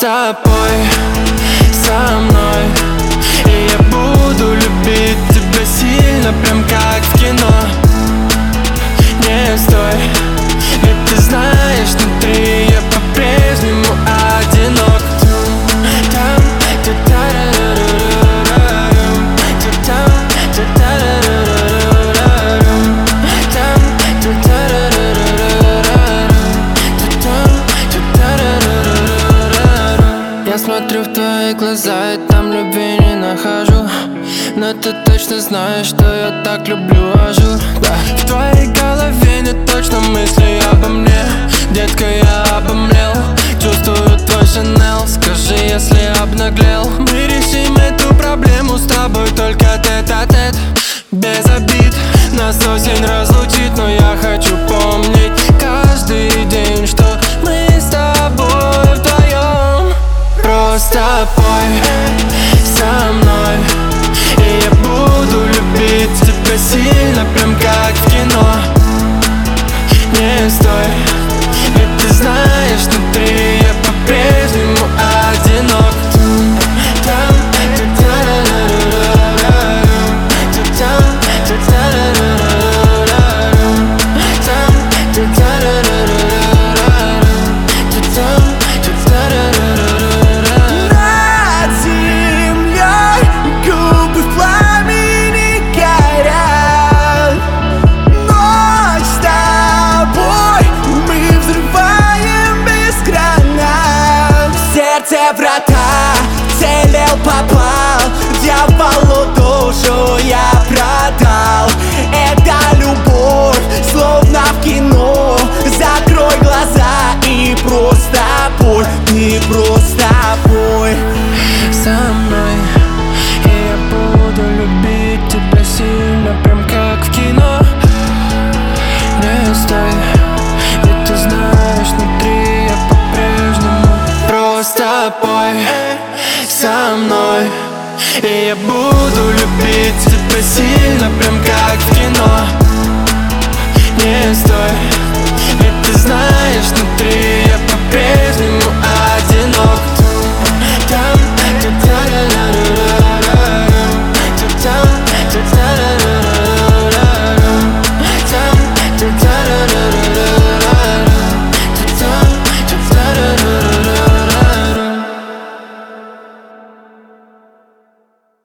Просто пой со мной, и я буду любить тебя сильно, прям как в кино. Не стой, ведь ты знаешь, внутри я по-прежнему одинок. Я смотрю в твои глаза и там любви не нахожу, но ты точно знаешь, что я так люблю ажур. Да. В твоей голове не точно мысли обо мне. Детка, я обомлел, чувствую твой Шанел. Скажи, если обнаглел. Мы решим эту проблему с тобой только тет-а-тет. Без обид, нас осень разлучит, но я хочу помнить каждый день, что мы с тобой вдвоем. Просто пой со мной, и я буду любить тебя сильно, прям как в кино. Не стой, ведь ты знаешь, внутри я по-прежнему одинок. Врата, целил, попал, дьяволу душу я продал. Это любовь, словно в кино. Закрой глаза и просто пой, ты просто пой со мной, и я буду любить тебя сильно, прям как в кино. Не стой, ведь ты знаешь, внутри я по-прежнему. Просто пой со мной, и я буду любить тебя сильно, прям как в кино. Не стой, ведь ты знаешь, внутри я по-прежнему